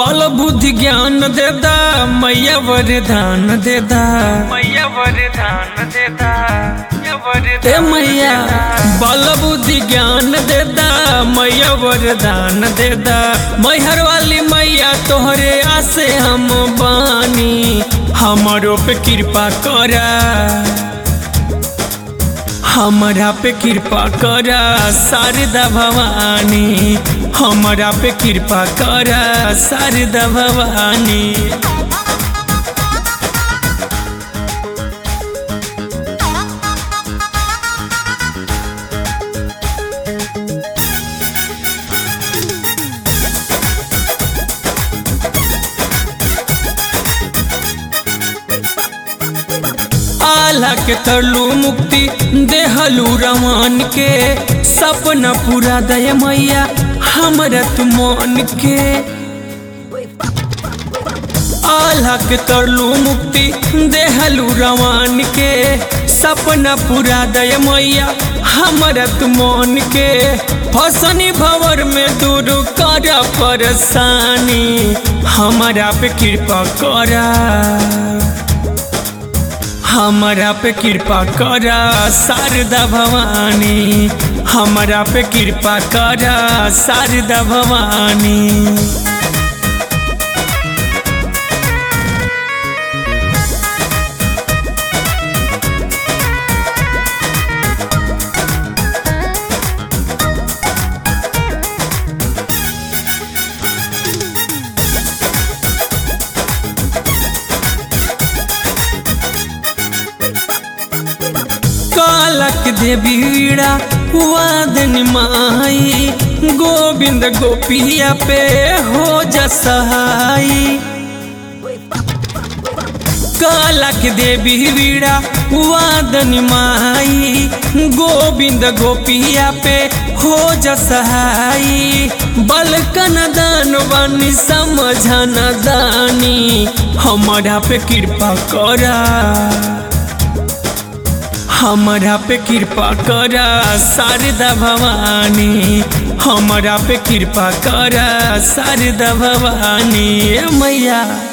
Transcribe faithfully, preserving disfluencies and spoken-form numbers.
बल बुद्धि ज्ञान दे दा मैया वरदान दे दा मैया वरदान दे दा ए मैया बल बुद्धि ज्ञान दे दा मैया वरदान दे दा मैहर वाली मैया तोहरे आसे हम बानी हमारो पे कृपा करा हमारा पे कृपा करा शारदा भवानी हमारा पे कृपा करा शारदा भवानी। आला के तरलू मुक्ति देहलू रमान के सपना पूरा दया मैया हमरा तू मन के आला के तरलू मुक्ति देहलू रमान के सपना पूरा दया मैया हमरा तू मन के फसनी भवर में दूर कर परेशानी हमारा पे कृपा करा हमारा पे कृपा करा शारदा भवानी हमारा पे कृपा करा शारदा भवानी। कालक देवीड़ा वादन माई गोविंद गोपिया पे हो जा सहाई कालक देवी वीड़ा वादन माई गोविंद गोपिया पे हो जा सहाई बलकन दान बानी समझन दानी हमारा पे कृपा करा हमारा पे कृपा करा शारदा भवानी हमारा पे कृपा करा शारदा भवानी मैया।